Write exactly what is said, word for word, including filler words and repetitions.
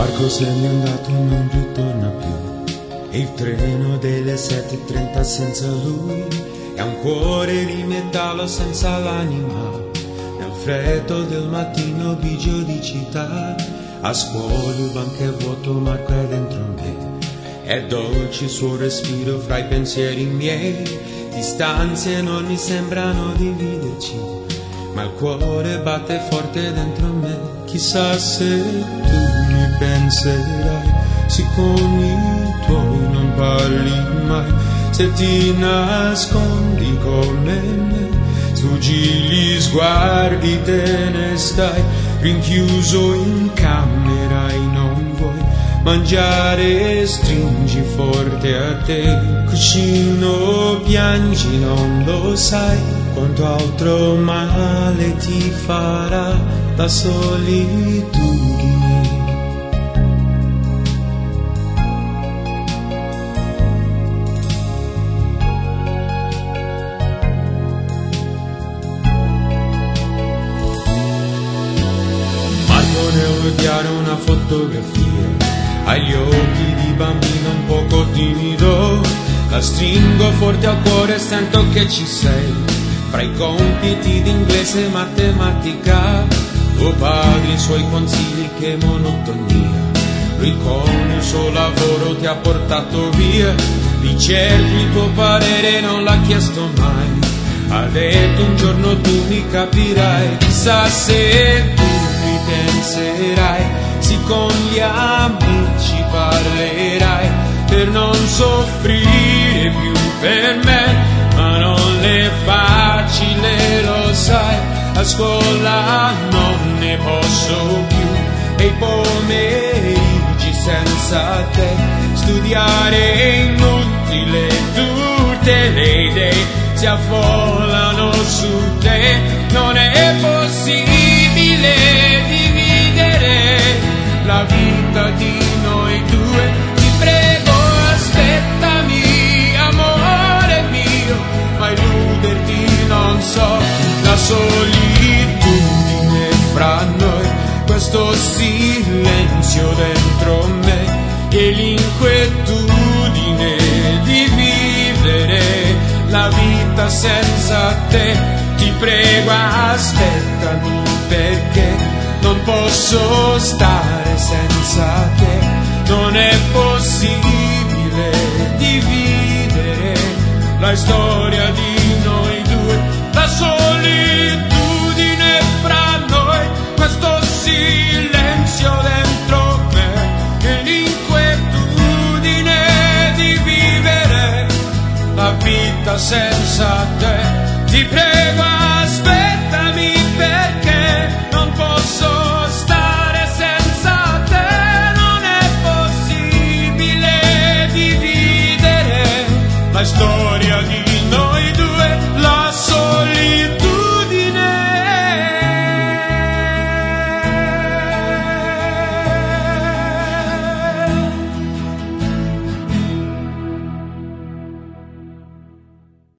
Marco se n'è andato e non ritorna più, e il treno delle sette e trenta senza lui è un cuore di metallo senza l'anima. Nel freddo del mattino bigio di città, a scuola il banco è vuoto, Marco è dentro me. È dolce il suo respiro fra i pensieri miei, distanze enormi sembrano dividerci, ma il cuore batte forte dentro me. Chissà se tu mi penserai, se con i tuoi non parli mai, se ti nascondi come me, sfuggi gli sguardi, te ne stai rinchiuso in camera e non vuoi mangiare, stringi forte a te, cuscino piangi, non lo sai quanto altro male ti farà la solitudine. Marco nell'odiare una fotografia, agli occhi di bambino un poco timido, la stringo forte al cuore e sento che ci sei, fra i compiti di inglese e matematica, tuo padre, i suoi consigli, che monotonia, lui con il suo lavoro ti ha portato via, di certo il tuo parere non l'ha chiesto mai, ha detto un giorno tu mi capirai, chissà se tu mi penserai, se con gli amici parlerai, per non soffrire più per me, ma non è facile, lo sai, a scuola non ne posso più, e i pomeriggi senza te, studiare è inutile, tutte le idee si affollano su te, non è possibile dividere la vita di noi due, ti prego aspettami amore mio, ma illuderti non so, la solitudine fra noi, questo silenzio dentro me e l'inquietudine di vivere la vita senza te, ti prego aspettami perché non posso stare senza te, non è possibile dividere la storia di noi due, la solitudine fra noi, questo silenzio dentro me e l'inquietudine di vivere la vita senza te, ti prego